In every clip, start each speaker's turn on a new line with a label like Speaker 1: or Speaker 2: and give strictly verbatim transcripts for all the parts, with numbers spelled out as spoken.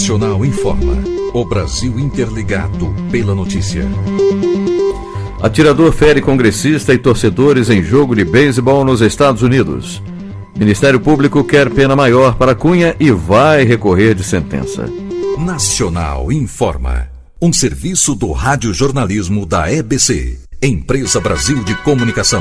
Speaker 1: Nacional informa. O Brasil interligado pela notícia.
Speaker 2: Atirador fere congressista e torcedores em jogo de beisebol nos Estados Unidos. Ministério Público quer pena maior para Cunha e vai recorrer de sentença.
Speaker 1: Nacional informa. Um serviço do radiojornalismo da E B C, Empresa Brasil de Comunicação.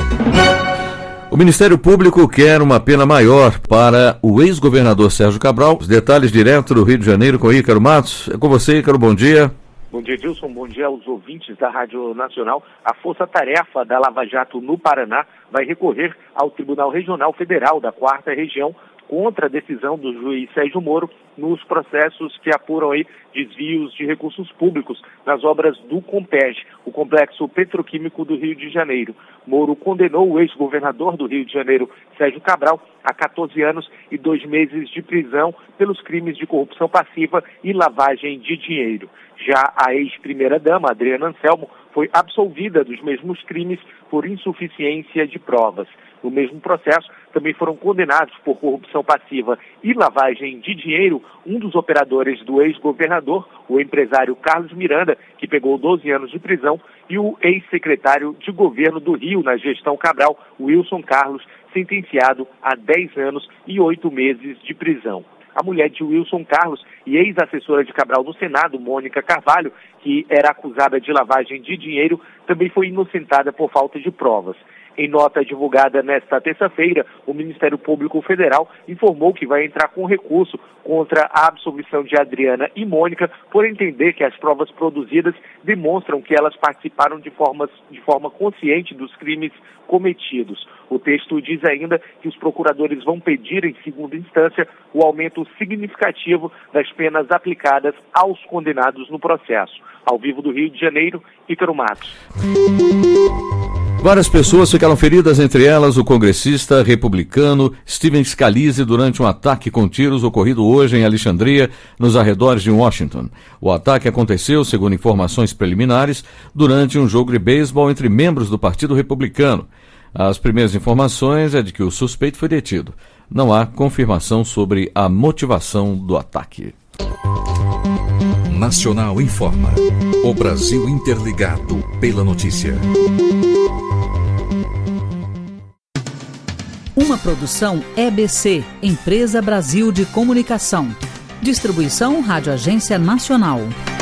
Speaker 2: O Ministério Público quer uma pena maior para o ex-governador Sérgio Cabral. Os detalhes direto do Rio de Janeiro com Ícaro Matos. É com você, Ícaro, bom dia.
Speaker 3: Bom dia, Dilson. Bom dia aos ouvintes da Rádio Nacional. A Força-Tarefa da Lava Jato no Paraná vai recorrer ao Tribunal Regional Federal da Quarta Região contra a decisão do juiz Sérgio Moro nos processos que apuram aí desvios de recursos públicos nas obras do Compeg, o Complexo Petroquímico do Rio de Janeiro. Moro condenou o ex-governador do Rio de Janeiro, Sérgio Cabral, a quatorze anos e dois meses de prisão pelos crimes de corrupção passiva e lavagem de dinheiro. Já a ex-primeira-dama, Adriana Anselmo, foi absolvida dos mesmos crimes por insuficiência de provas. No mesmo processo, também foram condenados por corrupção passiva e lavagem de dinheiro um dos operadores do ex-governador, o empresário Carlos Miranda, que pegou doze anos de prisão, e o ex-secretário de governo do Rio na gestão Cabral, Wilson Carlos, sentenciado a dez anos e oito meses de prisão. A mulher de Wilson Carlos e ex-assessora de Cabral no Senado, Mônica Carvalho, que era acusada de lavagem de dinheiro, também foi inocentada por falta de provas. Em nota divulgada nesta terça-feira, o Ministério Público Federal informou que vai entrar com recurso contra a absolvição de Adriana e Mônica por entender que as provas produzidas demonstram que elas participaram de, formas, de forma consciente dos crimes cometidos. O texto diz ainda que os procuradores vão pedir, em segunda instância, o aumento significativo das penas aplicadas aos condenados no processo. Ao vivo do Rio de Janeiro, Ícaro Matos.
Speaker 2: Várias pessoas ficaram feridas, entre elas o congressista republicano Steven Scalise, durante um ataque com tiros ocorrido hoje em Alexandria, nos arredores de Washington. O ataque aconteceu, segundo informações preliminares, durante um jogo de beisebol entre membros do Partido Republicano. As primeiras informações é de que o suspeito foi detido. Não há confirmação sobre a motivação do ataque.
Speaker 1: Nacional informa. O Brasil interligado pela notícia.
Speaker 4: Uma produção E B C, Empresa Brasil de Comunicação. Distribuição Rádio Agência Nacional.